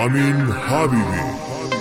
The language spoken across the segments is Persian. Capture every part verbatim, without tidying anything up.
امین حبیبی.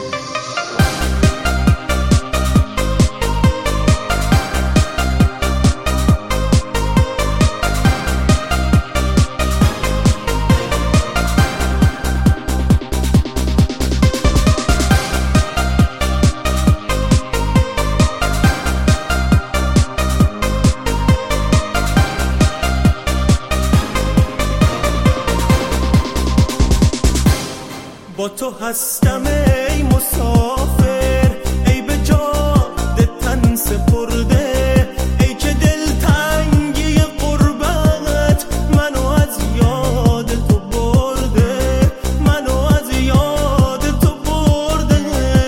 با تو هستم ای مسافر، ای به جاده تن سپرده، ای که دل تنگی غربت منو از یاد تو برده، منو از یاد تو برده.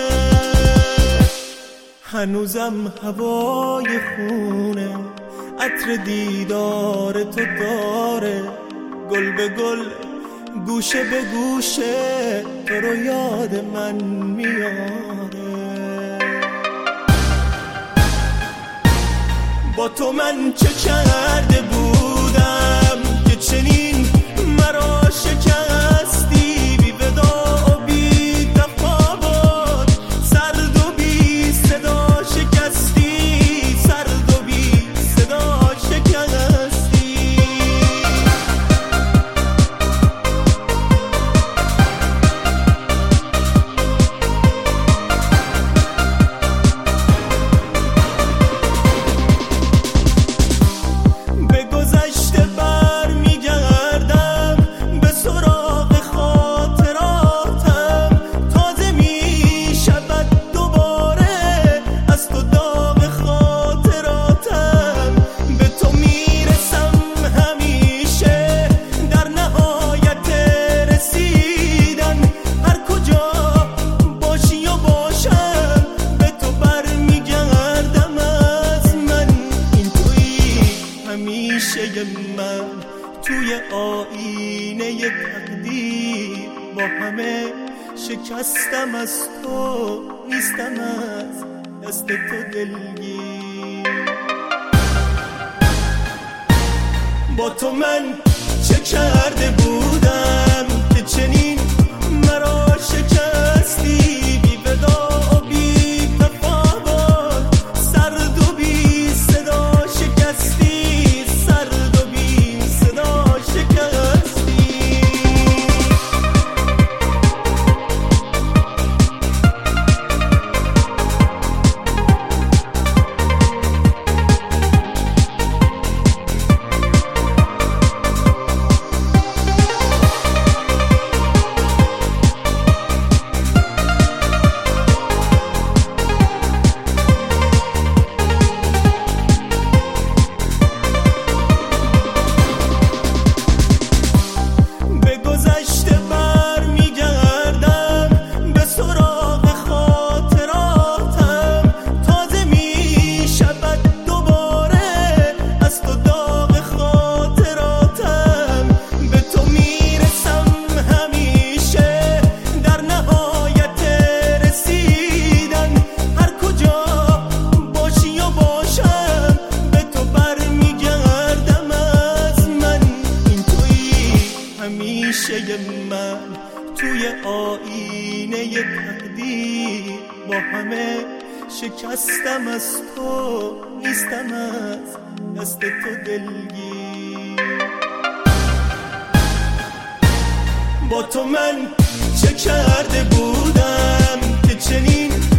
هنوزم هوای خونه عطر دیدار تو داره، گل به گل گوشه به گوشه تو رو یاد من میاره. با تو من چه کرده بودم که چنین مرا شکستی، بی ودا و بی تفاوت، سرد و بی صدا شکستی، سرد و بی صدا شکستی. من توی آینه تقدیر با همه شکستم، از تو نیستم از دست تو دلگیر. با تو من چه کرده بودم که چنین مرا شکستی، بی ودا و بی تفاوت، سرد و بی صدا شکستی، من توی آینه تقدیر با همه شکستم، از تو نیستم از دست تو دلگیر. با تو من چه کرده بودم که چنین